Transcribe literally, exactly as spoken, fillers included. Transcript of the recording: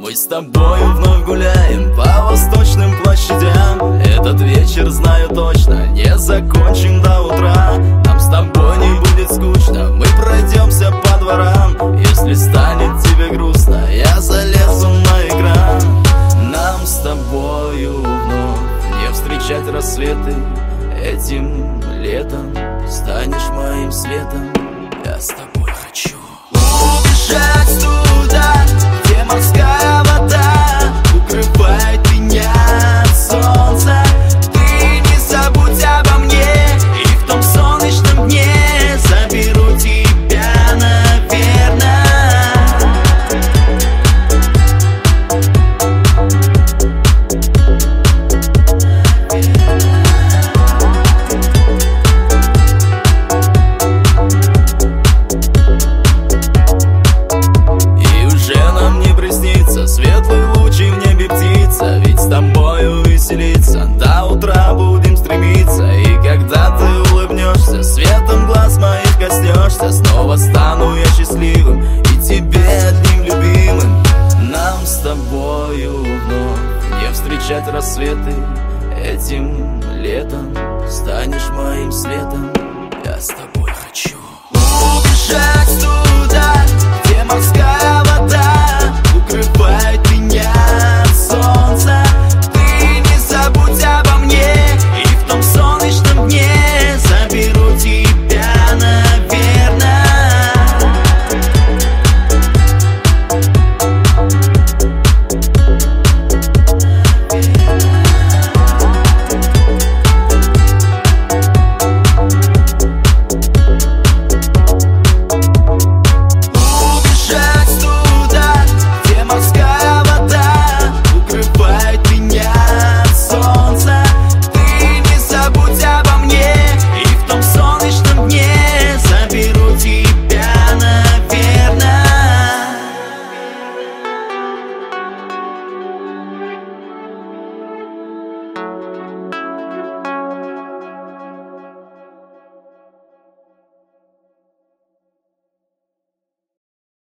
Мы с тобою вновь гуляем по восточным площадям. Этот вечер, знаю точно, не закончим до утра. Нам с тобой не будет скучно, мы пройдемся по дворам. Если станет тебе грустно, я залезу на экран. Нам с тобою вновь не встречать рассветы. Этим летом станешь моим светом. Я с тобой хочу убежать туда, где морская вода укрывает меня от солнца. Ты не забудь обо мне, и в том солнечном дне заберу тебя, наверное. Светлые лучи в небе птица, ведь с тобою веселиться до утра будем стремиться. И когда ты улыбнешься, светом глаз моих коснешься, снова стану я счастливым и тебе одним любимым. Нам с тобою вновь не встречать рассветы. Этим летом станешь моим светом. Я с тобой хочу убежать туда, где морская